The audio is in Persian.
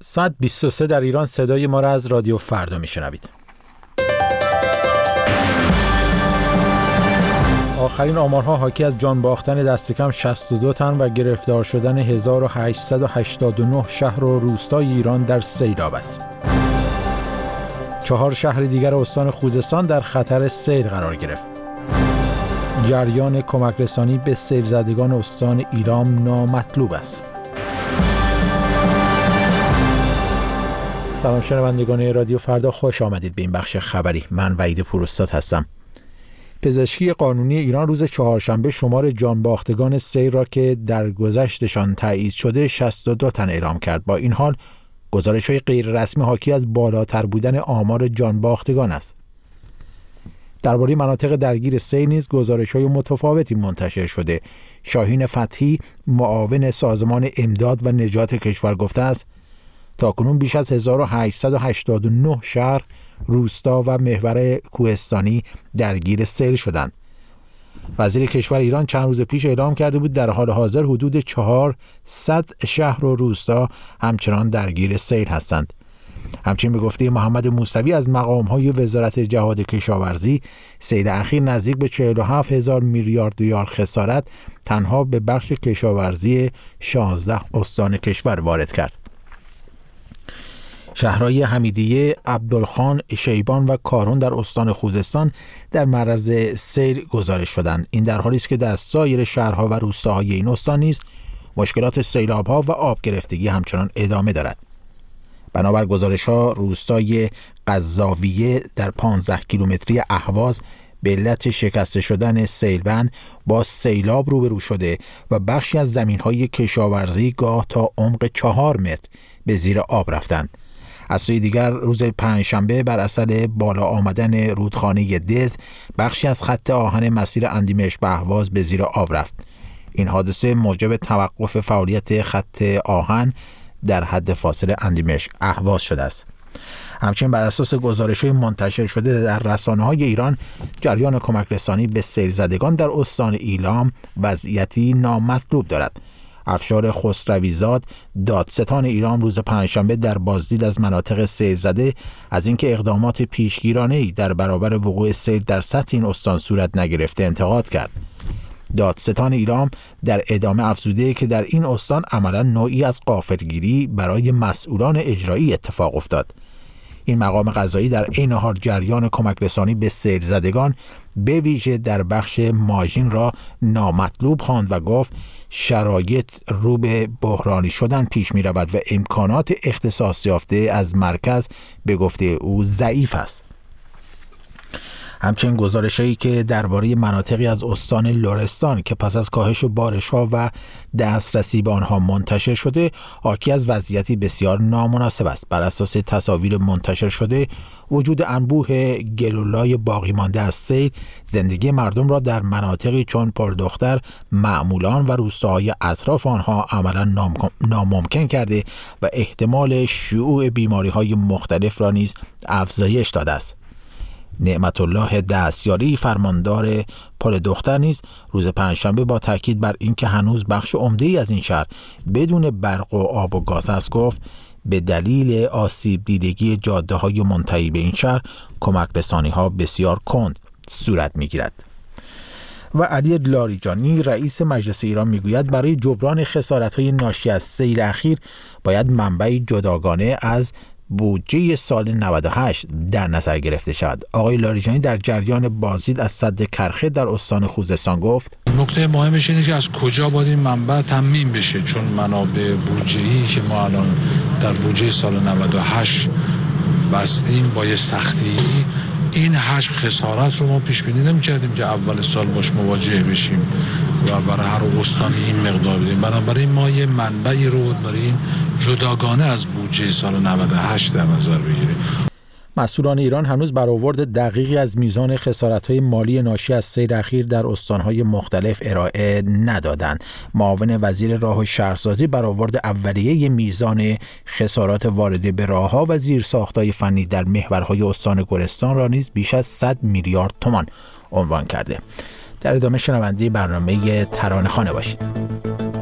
ساعت 23 در ایران صدای ما را از رادیو فردا میشنوید. آخرین آمارها حاکی از جان باختن دست کم 62 تن و گرفتار شدن 1889 شهر و روستای ایران در سیلاب است. 4 شهر دیگر استان خوزستان در خطر سیل قرار گرفت. جریان کمک رسانی به سیل زدگان استان ایلام نامطلوب است. سلام شنوندگان رادیو فردا، خوش آمدید به این بخش خبری. من وحید پوراستاد هستم. پزشکی قانونی ایران روز چهارشنبه شمار جانباختگان سیل را که در گذشتشان تایید شده 62 تن اعلام کرد. با این حال گزارش‌های غیر رسمی حاکی از بالاتر بودن آمار جانباختگان است. درباره مناطق درگیر سیل نیز گزارش‌های متفاوتی منتشر شده. شاهین فتحی، معاون سازمان امداد و نجات کشور گفته است تاکنون بیش از 1889 شهر، روستا و محور کوهستانی درگیر سیل شدند. وزیر کشور ایران چند روز پیش اعلام کرده بود در حال حاضر حدود 400 شهر و روستا همچنان درگیر سیل هستند. همچنین به گفته محمد موسوی از مقام‌های وزارت جهاد کشاورزی، سیل اخیر نزدیک به 47,000 میلیارد ریال خسارت تنها به بخش کشاورزی 16 استان کشور وارد کرد. شهرهای حمیدیه، عبدالخان، شیبان و کارون در استان خوزستان در معرض سیل گزارش شدند. این در حالی است که در سایر شهرها و روستاهای این استان نیز مشکلات سیلاب‌ها و آب گرفتگی همچنان ادامه دارد. بنابر گزارش‌ها روستای قزاویه در 15 کیلومتری اهواز به علت شکسته شدن سیلبند با سیلاب روبرو شده و بخشی از زمین‌های کشاورزی گاه تا عمق 4 متر به زیر آب رفتند. از سوی دیگر روز پنجشنبه بر اثر بالا آمدن رودخانه دز بخشی از خط آهن مسیر اندیمشک به اهواز به زیر آب رفت. این حادثه موجب توقف فعالیت خط آهن در حد فاصله اندیمشک اهواز شده است. همچنین بر اساس گزارش‌های منتشر شده در رسانه‌های ایران، جریان کمک رسانی به سیل زدگان در استان ایلام وضعیتی نامطلوب دارد. افشار خسرویزاد، دادستان ایران روز پنجشنبه در بازدید از مناطق سیل زده از اینکه اقدامات پیشگیرانه‌ای در برابر وقوع سیل در سطح این استان صورت نگرفته انتقاد کرد. دادستان ایلام در ادامه افزوده که در این استان عملاً نوعی از غافلگیری برای مسئولان اجرایی اتفاق افتاد. این مقام قضایی در عین حال جریان کمک رسانی به سیل زدگان به ویژه در بخش ماژین را نامطلوب خواند و گفت شرایط رو به بحرانی شدن پیش می رود و امکانات اختصاص یافته از مرکز به گفته او ضعیف است. همچنین گزارش‌هایی که درباره مناطقی از استان لرستان که پس از کاهش بارش‌ها و دسترسی به آنها منتشر شده حاکی از وضعیتی بسیار نامناسب است. بر اساس تصاویر منتشر شده وجود انبوه گلولای باقی مانده از سیل زندگی مردم را در مناطقی چون پردختر، معمولان و روستاهای اطراف آنها عملاً ناممکن کرده و احتمال شیوع بیماری‌های مختلف را نیز افزایش داده است. نعمت الله دستیاری فرماندار پردختر نیز روز پنجشنبه با تاکید بر اینکه هنوز بخش عمده‌ای از این شهر بدون برق و آب و گاز است گفت به دلیل آسیب دیدگی جاده‌های منتهی به این شهر کمک رسانی‌ها بسیار کند صورت می‌گیرد. و علی لاریجانی رئیس مجلس ایران میگوید برای جبران خسارت‌های ناشی از سیل اخیر باید منبعی جداگانه از بودجه سال 98 در نظر گرفته شد. آقای لاریجانی در جریان بازدید از سد کرخه در استان خوزستان گفت نکته مهمش اینه که از کجا باید این منبع تامین بشه، چون منابع بودجه‌ای که ما الان در بودجه سال 98 بستیم با یه سختی این حجم خسارت رو ما پیش بینی نمی‌کردیم که اول سال باش مواجه بشیم و برای هر استانی این مقدار بدیم. بنابراین ما یه منبعی رو داریم جداگانه از بودجه سال 98 در نظر بگیریم. مسئولان ایران هنوز برآورد دقیقی از میزان خسارت‌های مالی ناشی از سیل اخیر در استان‌های مختلف ارائه ندادند. معاون وزیر راه و شهرسازی برآورد اولیه میزان خسارات وارده به راه‌ها و زیرساخت‌های فنی در محورهای استان گلستان را نیز بیش از 100 میلیارد تومان عنوان کرده. در ادامه شنونده برنامه ترانه‌خوانه باشید.